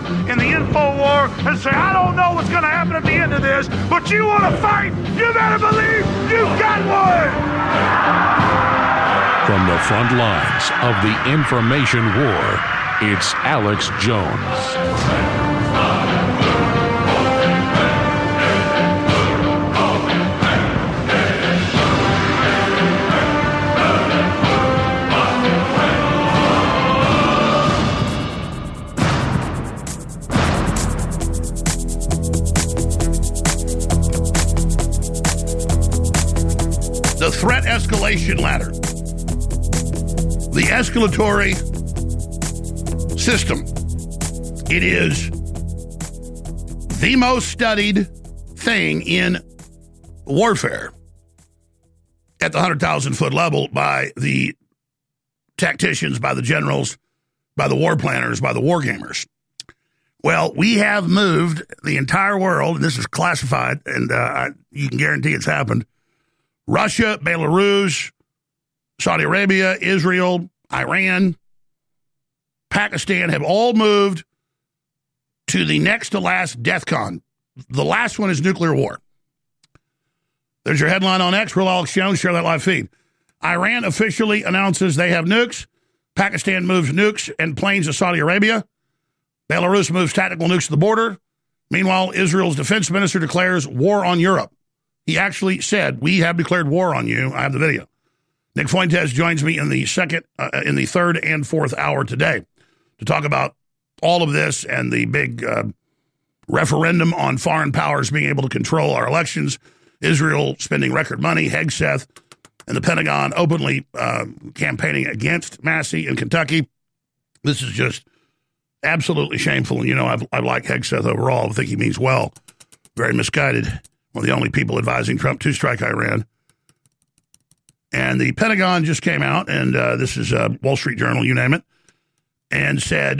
in the info war and say, I don't know what's going to happen at the end of this, but you want to fight, you better believe you've got one. From the front lines of the information war, it's Alex Jones. The threat escalation ladder, the escalatory system. It is the most studied thing in warfare at the 100,000-foot level by the tacticians, by the generals, by the war planners, by the war gamers. Well, we have moved the entire world, and this is classified, and you can guarantee it's happened. Russia, Belarus, Saudi Arabia, Israel, Iran, Pakistan have all moved to the next to last DEFCON. The last one is nuclear war. There's your headline on X. Real Alex Jones, share that live feed. Iran officially announces they have nukes. Pakistan moves nukes and planes to Saudi Arabia. Belarus moves tactical nukes to the border. Meanwhile, Israel's defense minister declares war on Europe. He actually said, we have declared war on you. I have the video. Nick Fuentes joins me in the third and fourth hour today to talk about all of this and the big referendum on foreign powers being able to control our elections, Israel spending record money, Hegseth, and the Pentagon openly campaigning against Massey in Kentucky. This is just absolutely shameful. And, you know, I like Hegseth overall. I think he means well. Very misguided. One of the only people advising Trump to strike Iran. And the Pentagon just came out, and this is Wall Street Journal, you name it, and said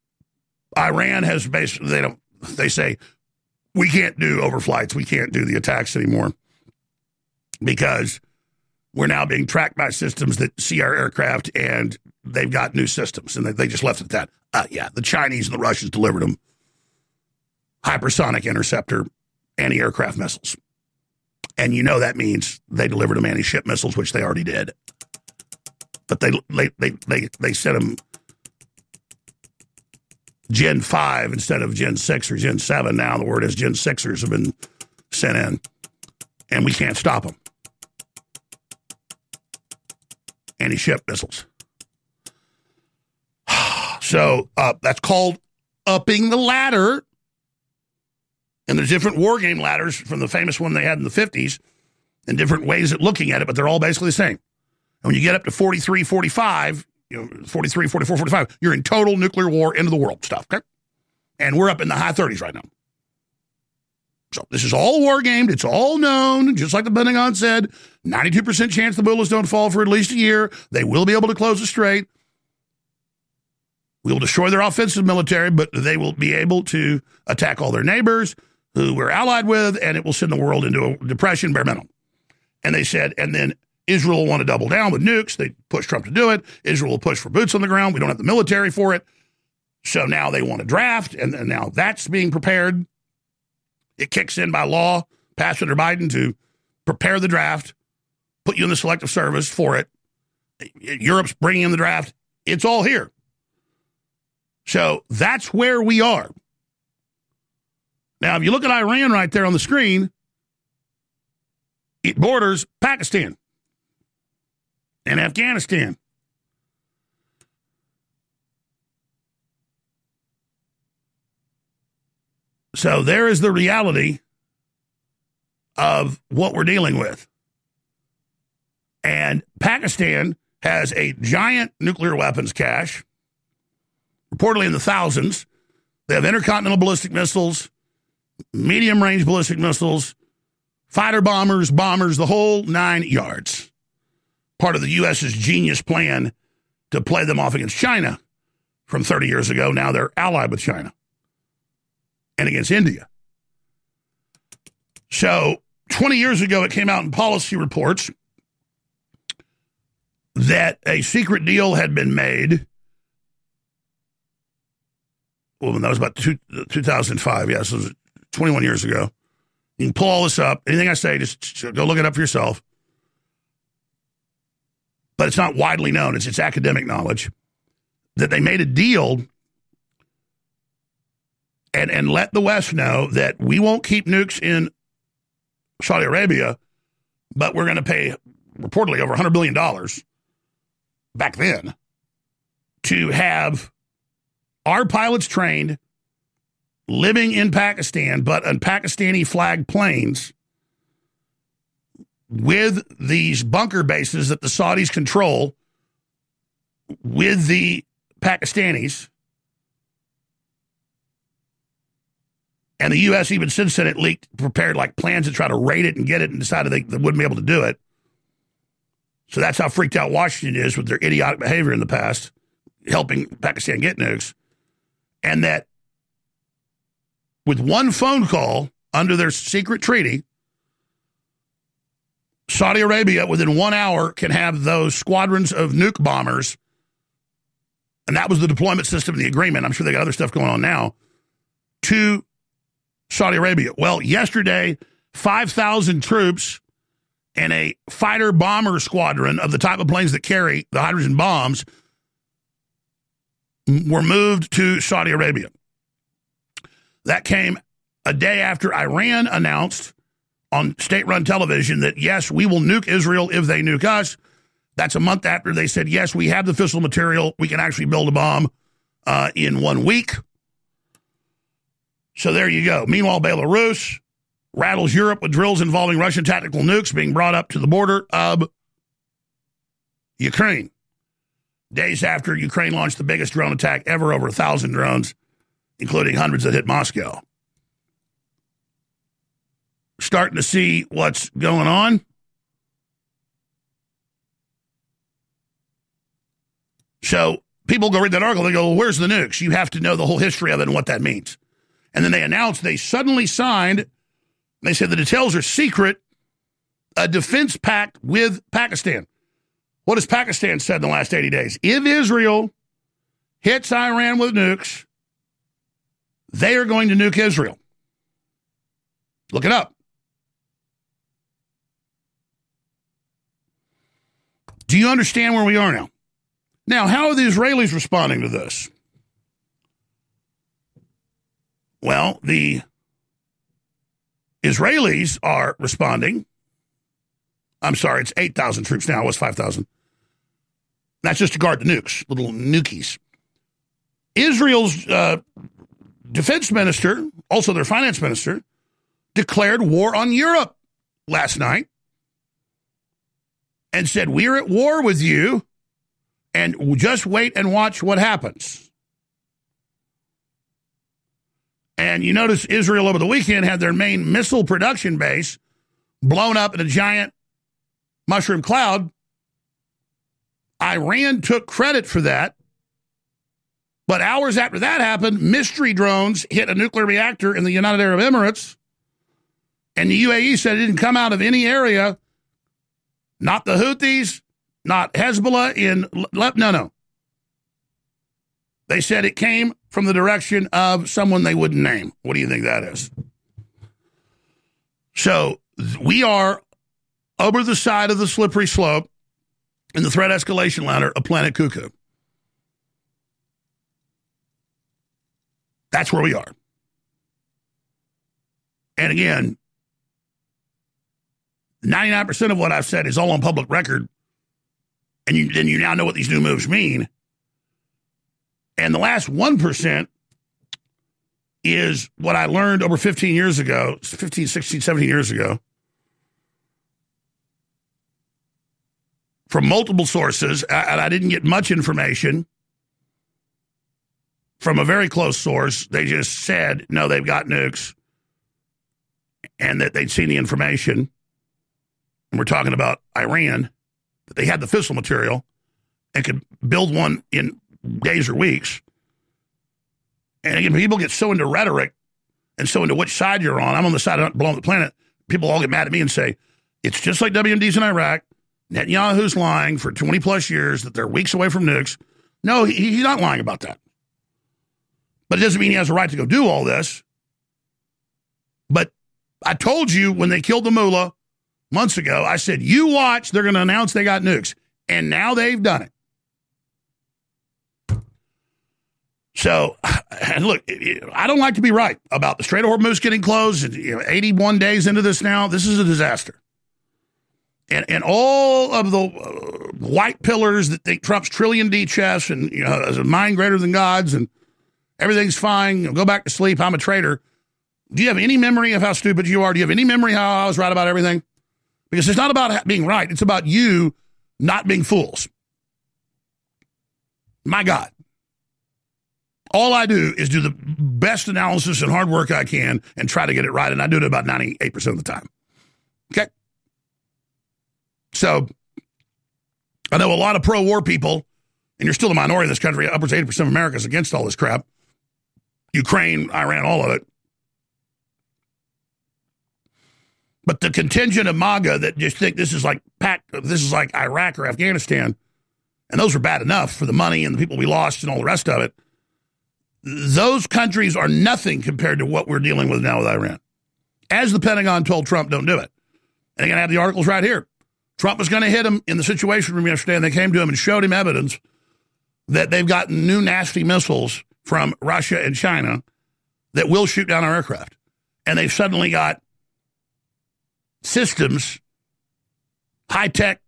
Iran has basically, they say, we can't do overflights, we can't do the attacks anymore because we're now being tracked by systems that see our aircraft, and they've got new systems, and they just left it at that. Yeah, the Chinese and the Russians delivered them hypersonic interceptor anti-aircraft missiles. And you know that means they delivered them anti-ship missiles, which they already did. But they sent them Gen 5 instead of Gen 6 or Gen 7. Now the word is Gen 6ers have been sent in, and we can't stop them. Anti-ship missiles. So that's called upping the ladder. And there's different war game ladders from the famous one they had in the 50s and different ways of looking at it, but they're all basically the same. And when you get up to 43, 45, 43, 44, 45, you're in total nuclear war, end of the world stuff, okay? And we're up in the high 30s right now. So this is all war gamed. It's all known. Just like the Pentagon said, 92% chance the bullets don't fall for at least a year. They will be able to close the strait. We will destroy their offensive military, but they will be able to attack all their neighbors who we're allied with, and it will send the world into a depression, bare minimum. And they said, and then Israel will want to double down with nukes. They push Trump to do it. Israel will push for boots on the ground. We don't have the military for it. So now they want to draft, and now that's being prepared. It kicks in by law, passed under Biden to prepare the draft, put you in the selective service for it. Europe's bringing in the draft. It's all here. So that's where we are. Now, if you look at Iran right there on the screen, it borders Pakistan and Afghanistan. So there is the reality of what we're dealing with. And Pakistan has a giant nuclear weapons cache, reportedly in the thousands. They have intercontinental ballistic missiles, medium-range ballistic missiles, fighter bombers, the whole 9 yards. Part of the U.S.'s genius plan to play them off against China from 30 years ago. Now they're allied with China and against India. So 20 years ago, it came out in policy reports that a secret deal had been made Well, that was about 2005. Yes, it was 21 years ago. You can pull all this up. Anything I say, just go look it up for yourself. But it's not widely known. It's academic knowledge that they made a deal and let the West know that we won't keep nukes in Saudi Arabia, but we're going to pay reportedly over $100 billion back then to have our pilots trained, living in Pakistan, but on Pakistani flagged planes with these bunker bases that the Saudis control with the Pakistanis. And the U.S. even since then it prepared like plans to try to raid it and get it and decided they wouldn't be able to do it. So that's how freaked out Washington is with their idiotic behavior in the past, helping Pakistan get nukes. And that with one phone call under their secret treaty, Saudi Arabia within 1 hour can have those squadrons of nuke bombers. And that was the deployment system of the agreement. I'm sure they got other stuff going on now to Saudi Arabia. Well, yesterday, 5,000 troops and a fighter bomber squadron of the type of planes that carry the hydrogen bombs were moved to Saudi Arabia. That came a day after Iran announced on state-run television that, yes, we will nuke Israel if they nuke us. That's a month after they said, yes, we have the fissile material. We can actually build a bomb in 1 week. So there you go. Meanwhile, Belarus rattles Europe with drills involving Russian tactical nukes being brought up to the border of Ukraine. Days after Ukraine launched the biggest drone attack ever, over 1,000 drones, including hundreds that hit Moscow. Starting to see what's going on. So people go read that article, they go, well, where's the nukes? You have to know the whole history of it and what that means. And then they announced they suddenly signed, they said the details are secret, a defense pact with Pakistan. What has Pakistan said in the last 80 days? If Israel hits Iran with nukes, they are going to nuke Israel. Look it up. Do you understand where we are now? Now, how are the Israelis responding to this? Well, the Israelis are responding. I'm sorry, it's 8,000 troops now. It was 5,000. That's just to guard the nukes, little nukies. Israel's defense minister, also their finance minister, declared war on Europe last night and said, we're at war with you, and just wait and watch what happens. And you notice Israel over the weekend had their main missile production base blown up in a giant mushroom cloud. Iran took credit for that. But hours after that happened, mystery drones hit a nuclear reactor in the United Arab Emirates. And the UAE said it didn't come out of any area, not the Houthis, not Hezbollah in Lebanon. No. They said it came from the direction of someone they wouldn't name. What do you think that is? So we are over the side of the slippery slope in the threat escalation ladder of Planet Cuckoo. That's where we are. And again, 99% of what I've said is all on public record. And then you now know what these new moves mean. And the last 1% is what I learned over 15 years ago, 15, 16, 17 years ago, from multiple sources, and I didn't get much information from a very close source. They just said, no, they've got nukes, and that they'd seen the information. And we're talking about Iran, that they had the fissile material and could build one in days or weeks. And again, people get so into rhetoric and so into which side you're on. I'm on the side of not blowing the planet. People all get mad at me and say, it's just like WMDs in Iraq. Netanyahu's lying for 20 plus years that they're weeks away from nukes. No, he's not lying about that. But it doesn't mean he has a right to go do all this. But I told you when they killed the mullah months ago, I said, you watch, they're going to announce they got nukes. And now they've done it. So, and look, I don't like to be right about the Strait of Hormuz getting closed. 81 days into this now, this is a disaster. And all of the white pillars that think Trump's trillion D chess and has a mind greater than God's and everything's fine, go back to sleep, I'm a traitor. Do you have any memory of how stupid you are? Do you have any memory how I was right about everything? Because it's not about being right. It's about you not being fools. My God. All I do is do the best analysis and hard work I can and try to get it right, and I do it about 98% of the time. Okay? So, I know a lot of pro-war people, and you're still the minority in this country, upwards of 80% of America is against all this crap. Ukraine, Iran, all of it. But the contingent of MAGA that just think this is like Iraq or Afghanistan, and those were bad enough for the money and the people we lost and all the rest of it, those countries are nothing compared to what we're dealing with now with Iran. As the Pentagon told Trump, don't do it. And again, I have the articles right here. Trump was going to hit him in the Situation Room yesterday, and they came to him and showed him evidence that they've gotten new nasty missiles from Russia and China that will shoot down our aircraft. And they've suddenly got systems, high-tech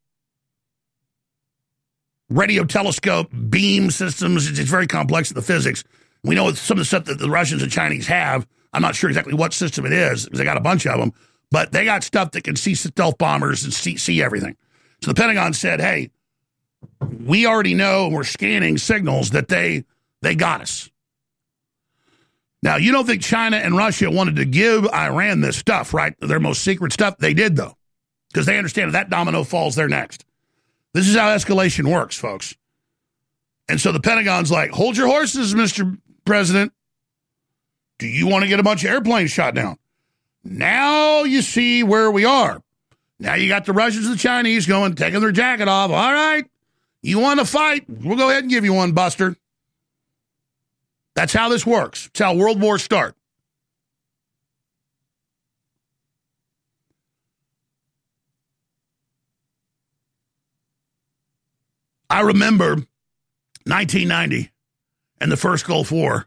radio telescope, beam systems. It's very complex in the physics. We know some of the stuff that the Russians and Chinese have. I'm not sure exactly what system it is, because they got a bunch of them. But they got stuff that can see stealth bombers and see everything. So the Pentagon said, hey, we already know, and we're scanning signals that they got us. Now, you don't think China and Russia wanted to give Iran this stuff, right? Their most secret stuff? They did, though, because they understand if that domino falls, they're next. This is how escalation works, folks. And so the Pentagon's like, hold your horses, Mr. President. Do you want to get a bunch of airplanes shot down? Now you see where we are. Now you got the Russians and the Chinese going, taking their jacket off. All right, you want to fight? We'll go ahead and give you one, Buster. That's how this works. It's how world wars start. I remember 1990 and the first Gulf War,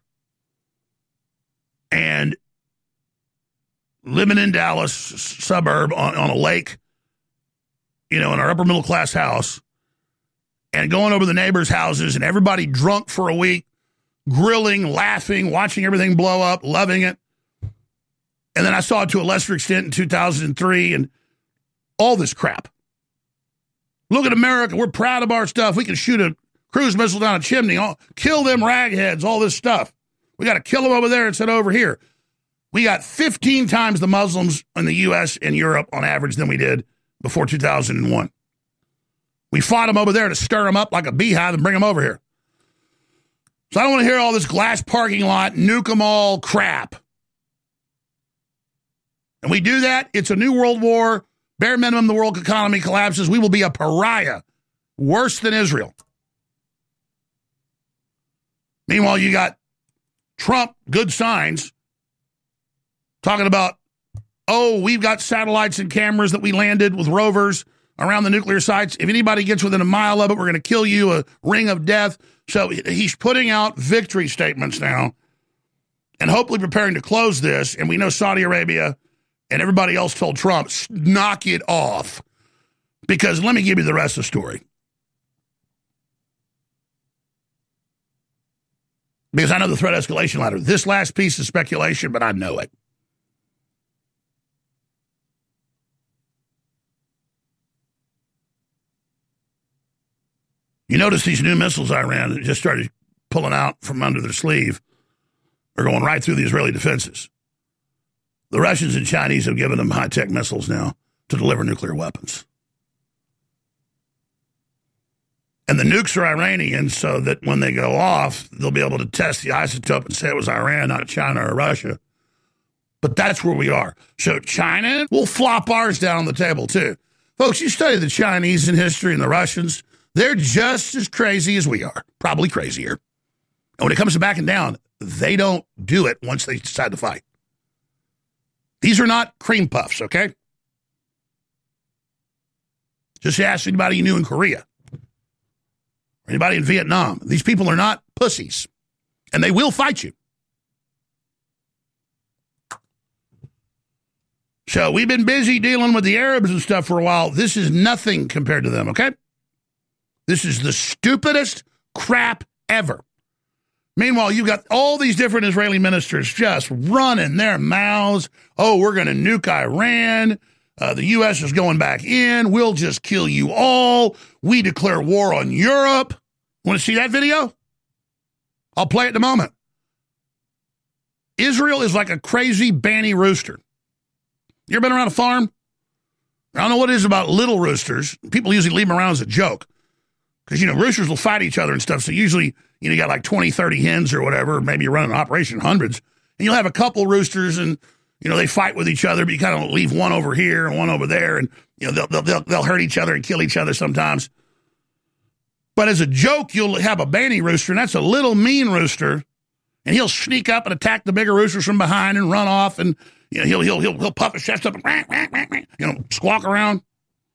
and living in Dallas suburb on a lake, in our upper middle class house, and going over the neighbors' houses and everybody drunk for a week, grilling, laughing, watching everything blow up, loving it. And then I saw it to a lesser extent in 2003 and all this crap. Look at America. We're proud of our stuff. We can shoot a cruise missile down a chimney, kill them ragheads, all this stuff. We got to kill them over there and send over here. We got 15 times the Muslims in the U.S. and Europe on average than we did before 2001. We fought them over there to stir them up like a beehive and bring them over here. So I don't want to hear all this glass parking lot, nuke them all crap. And we do that, it's a new world war. Bare minimum, the world economy collapses. We will be a pariah, worse than Israel. Meanwhile, you got Trump, good signs, talking about, we've got satellites and cameras that we landed with rovers around the nuclear sites. If anybody gets within a mile of it, we're going to kill you, a ring of death. So he's putting out victory statements now and hopefully preparing to close this. And we know Saudi Arabia and everybody else told Trump, knock it off. Because let me give you the rest of the story. Because I know the threat escalation ladder. This last piece is speculation, but I know it. You notice these new missiles Iran that just started pulling out from under their sleeve are going right through the Israeli defenses. The Russians and Chinese have given them high-tech missiles now to deliver nuclear weapons. And the nukes are Iranian so that when they go off, they'll be able to test the isotope and say it was Iran, not China or Russia. But that's where we are. So China will flop ours down on the table too. Folks, you study the Chinese in history and the Russians, they're just as crazy as we are, probably crazier. And when it comes to backing down, they don't do it once they decide to fight. These are not cream puffs, okay? Just ask anybody you knew in Korea. Or anybody in Vietnam. These people are not pussies. And they will fight you. So we've been busy dealing with the Arabs and stuff for a while. This is nothing compared to them, okay? This is the stupidest crap ever. Meanwhile, you've got all these different Israeli ministers just running their mouths. Oh, we're going to nuke Iran. The U.S. is going back in. We'll just kill you all. We declare war on Europe. Want to see that video? I'll play it in a moment. Israel is like a crazy banny rooster. You ever been around a farm? I don't know what it is about little roosters. People usually leave them around as a joke. Because, roosters will fight each other and stuff. So usually, you got like 20, 30 hens or whatever. Maybe you're running an operation, hundreds. And you'll have a couple roosters and, they fight with each other. But you kind of leave one over here and one over there. And, they'll hurt each other and kill each other sometimes. But as a joke, you'll have a banny rooster. And that's a little mean rooster. And he'll sneak up and attack the bigger roosters from behind and run off. And, he'll puff his chest up and, squawk around.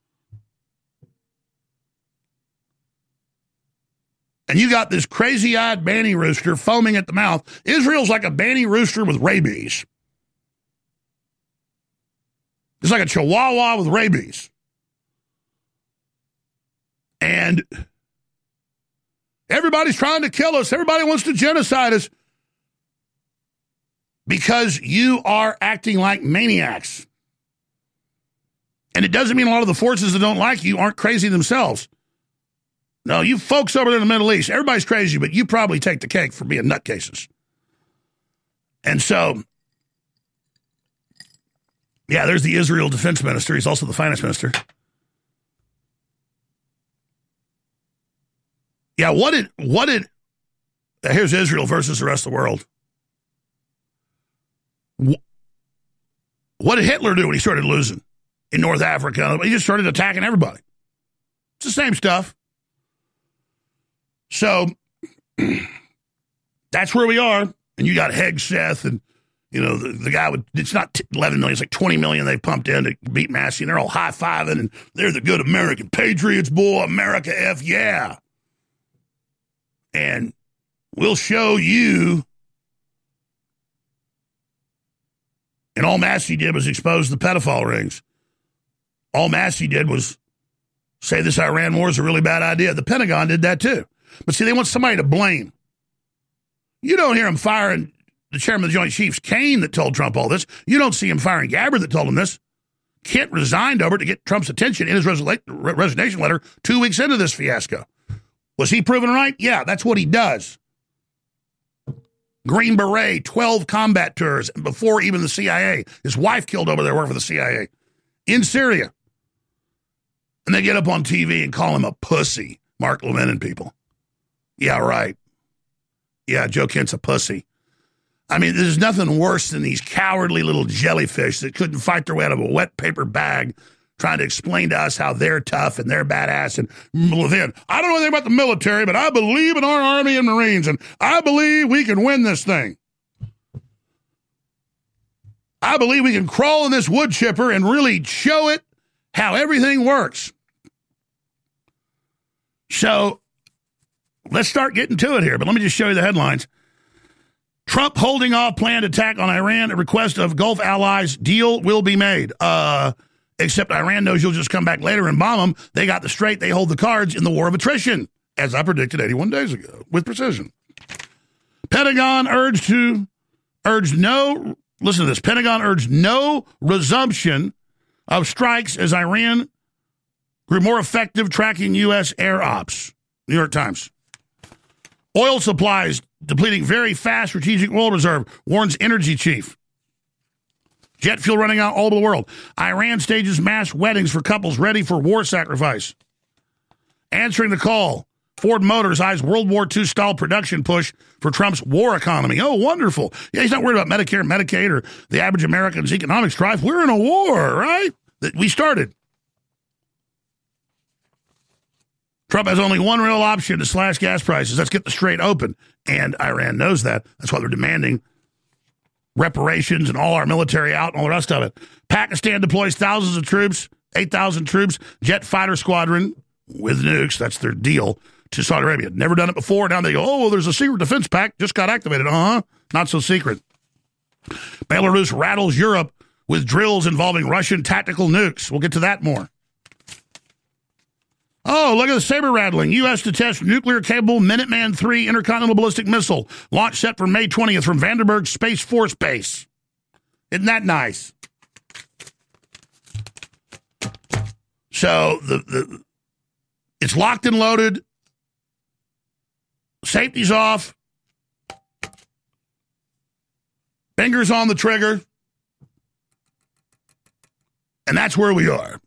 And you got this crazy-eyed banny rooster foaming at the mouth. Israel's like a banny rooster with rabies. It's like a chihuahua with rabies. And everybody's trying to kill us. Everybody wants to genocide us. Because you are acting like maniacs. And it doesn't mean a lot of the forces that don't like you aren't crazy themselves. No, you folks over there in the Middle East, everybody's crazy, but you probably take the cake for being nutcases. And so, yeah, there's the Israel defense minister. He's also the finance minister. Yeah, here's Israel versus the rest of the world. What did Hitler do when he started losing in North Africa? He just started attacking everybody. It's the same stuff. So that's where we are. And you got Hegseth and, the guy with, it's not 11 million, it's like 20 million they pumped in to beat Massey. And they're all high-fiving and they're the good American patriots, boy, America F, yeah. And we'll show you. And all Massey did was expose the pedophile rings. All Massey did was say this Iran war is a really bad idea. The Pentagon did that too. But see, they want somebody to blame. You don't hear him firing the chairman of the Joint Chiefs, Kane, that told Trump all this. You don't see him firing Gabbard that told him this. Kent resigned over to get Trump's attention in his resignation letter 2 weeks into this fiasco. Was he proven right? Yeah, that's what he does. Green Beret, 12 combat tours before even the CIA. His wife killed over there working for the CIA in Syria. And they get up on TV and call him a pussy, Mark Levin and people. Yeah, right. Yeah, Joe Kent's a pussy. I mean, there's nothing worse than these cowardly little jellyfish that couldn't fight their way out of a wet paper bag trying to explain to us how they're tough and they're badass. And Levin, I don't know anything about the military, but I believe in our Army and Marines, and I believe we can win this thing. I believe we can crawl in this wood chipper and really show it how everything works. So let's start getting to it here, but let me just show you the headlines. Trump holding off planned attack on Iran at request of Gulf allies. Deal will be made. Except Iran knows you'll just come back later and bomb them. They got the straight. They hold the cards in the war of attrition, as I predicted 81 days ago, with precision. Pentagon urged no resumption of strikes as Iran grew more effective tracking U.S. air ops. New York Times. Oil supplies depleting very fast, strategic oil reserve, warns energy chief. Jet fuel running out all over the world. Iran stages mass weddings for couples ready for war sacrifice. Answering the call, Ford Motors eyes World War II style production push for Trump's war economy. Oh, wonderful. Yeah, he's not worried about Medicare and Medicaid or the average American's economic strife. We're in a war, right? That we started. Trump has only one real option to slash gas prices. Let's get the Strait open. And Iran knows that. That's why they're demanding reparations and all our military out and all the rest of it. Pakistan deploys thousands of troops, 8,000 troops, jet fighter squadron with nukes. That's their deal to Saudi Arabia. Never done it before. Now they go, oh, well, there's a secret defense pact. Just got activated. Not so secret. Belarus rattles Europe with drills involving Russian tactical nukes. We'll get to that more. Oh, look at the saber rattling. U.S. to test nuclear-capable Minuteman III intercontinental ballistic missile. Launch set for May 20th from Vandenberg Space Force Base. Isn't that nice? So it's locked and loaded. Safety's off. Fingers on the trigger. And that's where we are.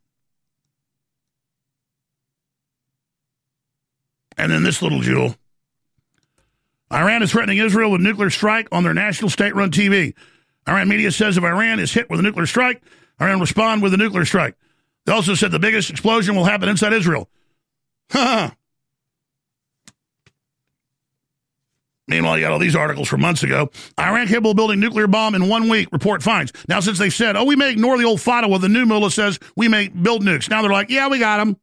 And then this little jewel. Iran is threatening Israel with nuclear strike on their national state-run TV. Iran media says if Iran is hit with a nuclear strike, Iran will respond with a nuclear strike. They also said the biggest explosion will happen inside Israel. Meanwhile, you got all these articles from months ago. Iran capable of building nuclear bomb in 1 week, report finds. Now, since they've said, we may ignore the old fatwa, the new mullah says we may build nukes. Now they're like, yeah, we got them.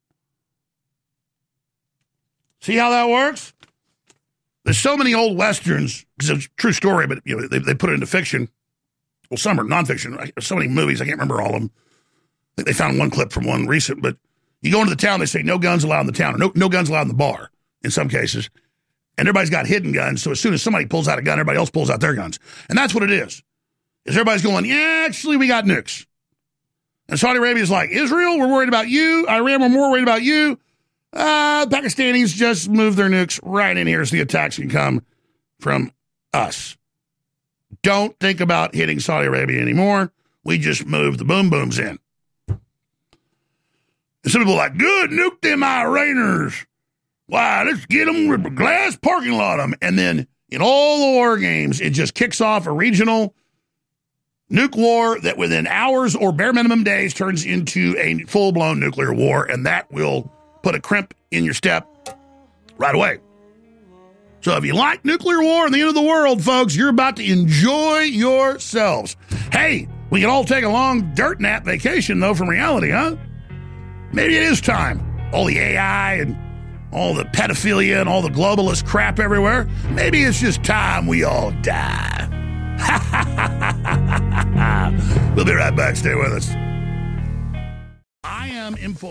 See how that works? There's so many old Westerns, because it's a true story, but they put it into fiction. Well, some are nonfiction. So many movies, I can't remember all of them. I think they found one clip from one recent, but you go into the town, they say no guns allowed in the town, or no guns allowed in the bar, in some cases. And everybody's got hidden guns, so as soon as somebody pulls out a gun, everybody else pulls out their guns. And that's what it is everybody's going, yeah, actually, we got nukes. And Saudi Arabia's like, Israel, we're worried about you. Iran, we're more worried about you. Pakistanis just move their nukes right in here so the attacks can come from us. Don't think about hitting Saudi Arabia anymore. We just moved the boom booms in. And some people are like, good, nuke them Iraners. Why, let's get them with a glass parking lot of them. And then in all the war games, it just kicks off a regional nuke war that within hours or bare minimum days turns into a full-blown nuclear war, and that will put a crimp in your step right away. So if you like nuclear war and the end of the world, folks, you're about to enjoy yourselves. Hey, we can all take a long dirt nap vacation, though, from reality, huh? Maybe it is time. All the AI and all the pedophilia and all the globalist crap everywhere. Maybe it's just time we all die. We'll be right back. Stay with us. I am Info.